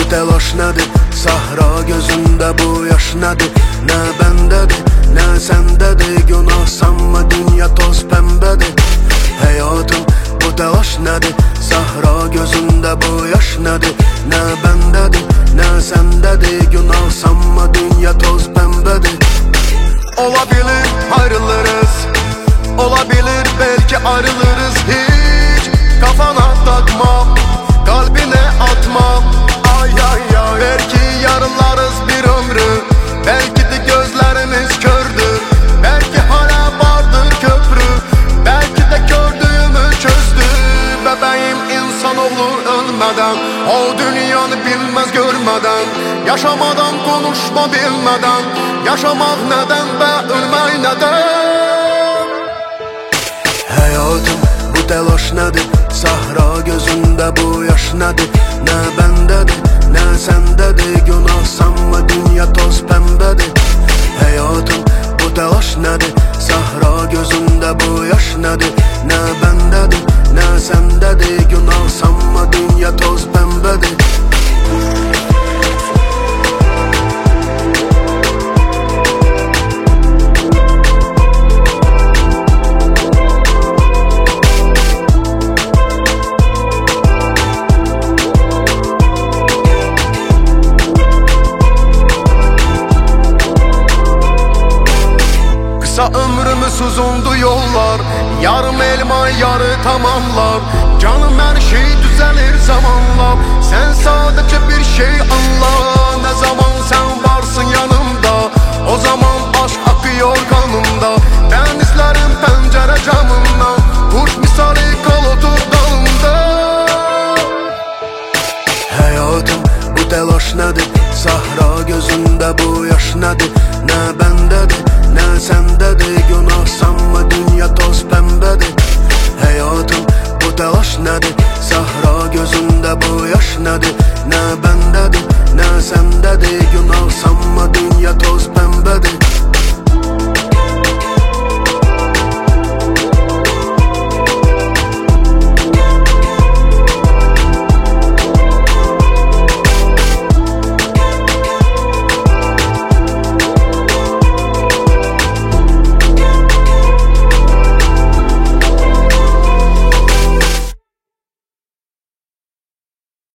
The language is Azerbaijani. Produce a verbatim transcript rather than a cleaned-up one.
telaş nədir? Sahra gözündə bu yaş nədir? Nə bəndədir, nə səndədir? Günah sanma, dünya toz pəmbədir. Həyatım, bu telaş nədir? Sahra gözündə bu yaş nədir? Nə bəndədir, nə səndədir? Günah sanma, dünya toz pəmbədir. Ola bilir ayrılırız, ola bilir belki ayrılırız. Hiç kafana takma, kalbine atma. Ay ay ay, belki yarılarız bir ömrü. Belki de gözlerimiz kördür, belki hala vardır köprü. Belki de gördüğümü çözdü. Bebeğim, insanoğlu ölmeden, o dünyanı bilmez görmeden, yaşamadan konuşma bilmeden. Yaşamak neden ve ölmek neden? Hayatım, bu telaş nədir? Sahra gözündə bu yaş nədir? Nə bəndədir, nə səndədir? Günah sanma, dünya toz pəmbədir. Hayatım, bu telaş nədir? Sahra gözündə bu yaş nədir? Nə bəndədir, nə səndədir? Günah sanma, dünya toz pəmbədir. Ömrümüz uzundu yollar, yarım elma yarı tamamlar. Canım, her şey düzelir zamanla, sen sadece bir şey anla. Ne zaman sen